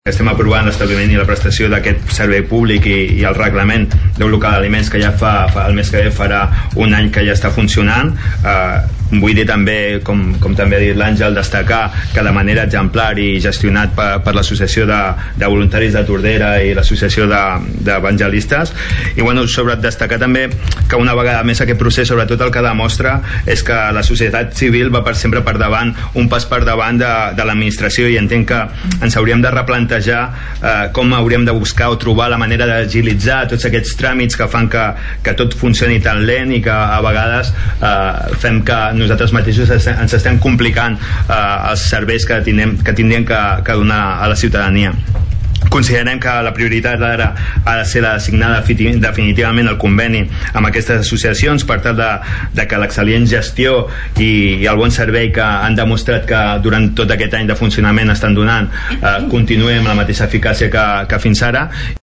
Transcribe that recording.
Estem aprovant l'establiment i la prestació d'aquest servei públic i el reglament d'un local d'aliments que ja el mes que ve farà un any que ja està funcionant. Vull dir també, com també ha dit l'Àngel, destacar que de manera exemplar i gestionat per l'Associació de Voluntaris de Tordera i l'Associació d'Evangelistes. I bueno, sobre destacar també que una vegada més aquest procés sobretot el que demostra és que la societat civil va sempre per davant, un pas per davant de l'administració, i entenc que ens hauríem de replantejar com hauríem de buscar o trobar la manera d'agilitzar tots aquests tràmits que fan que tot funcioni tan lent i que a vegades fem que nosaltres mateixos ens estem complicant els serveis que tindríem que donar a la ciutadania. Considerem que la prioritat ara ha de ser la de signar definitivament el conveni amb aquestes associacions per tal de que l'excel·lent gestió i el bon servei que han demostrat que durant tot aquest any de funcionament estan donant continuï amb la mateixa eficàcia que fins ara.